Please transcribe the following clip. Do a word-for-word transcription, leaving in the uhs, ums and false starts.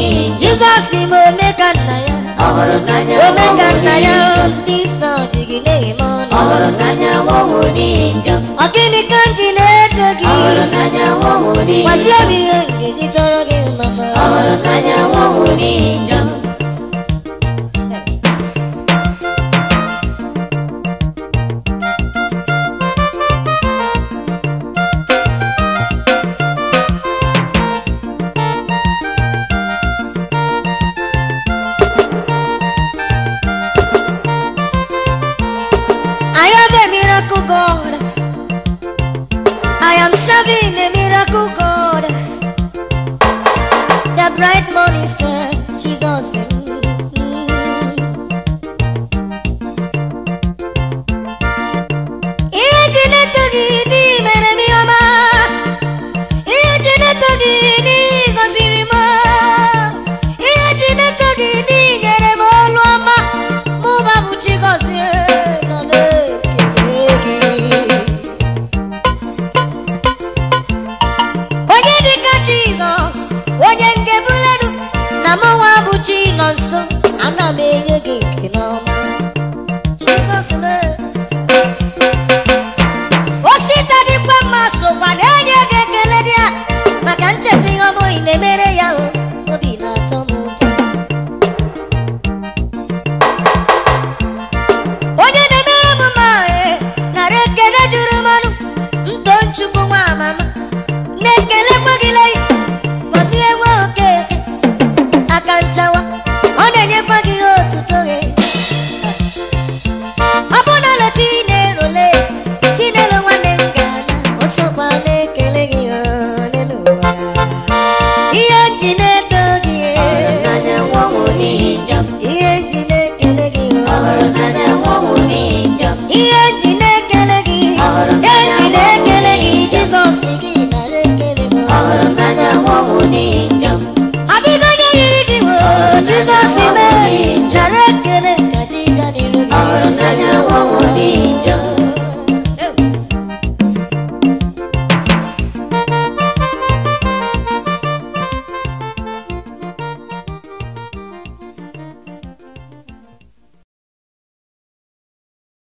Jesus is Omega Naya. Omega Naya. This song is name on. Ogini kanji netogi. Wasiabi ngi torogi mama. God. I am serving a miracle God. The bright morning star, she's awesome.